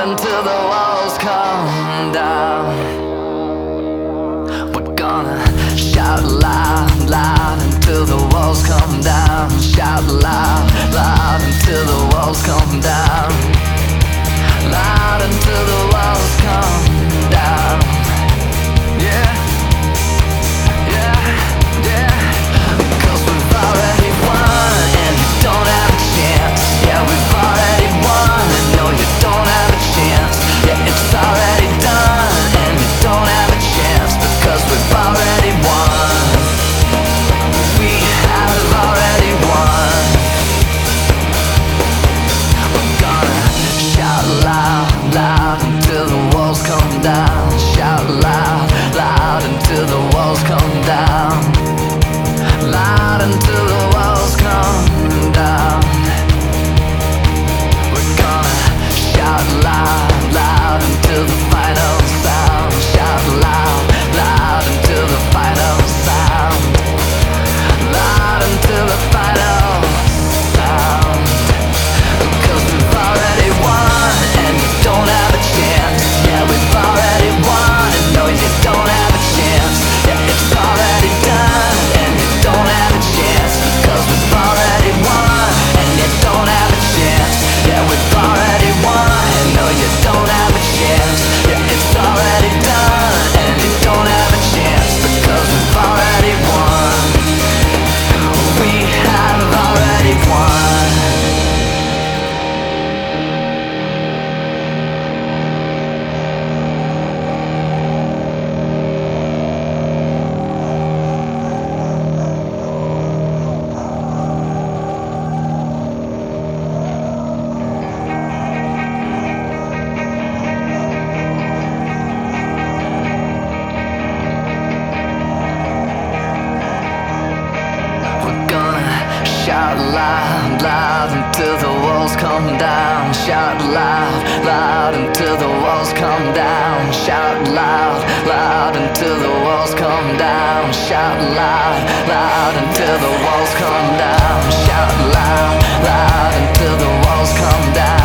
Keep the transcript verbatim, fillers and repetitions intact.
until the walls come down. We're gonna shout loud, loud until the walls come down. Shout loud, loud until the walls come down. Loud until the walls come down. Yeah, yeah, yeah. Cause we've already won and you don't have a chance. Yeah, we've already won and no, you don't have a chance. Yeah, it's already done and you don't have a chance. Because we've already won. We have already won. We're gonna shout loud, loud until the walls come down. Shout loud, loud until the walls come down. Loud until the walls come down. We're gonna shout loud, loud until the final sound. Shout loud, loud until the final sound. Loud until the final sound. Cause we've already won and you don't have a chance. Yeah, we've already won and no, you don't have a chance. Yeah, it's already done and you don't have a chance. Cause we've already won and you don't have a chance. Yeah, we've already won and no, you don't have a chance. Yeah, it's already done and you don't have a chance. Because we've already won. We have already won. We're gonna shout loud, loud until the walls come down. Shout loud, loud until the walls come down. Shout loud, loud until the walls come down. Shout loud, loud until the walls come down. Shout loud, loud until the walls come down.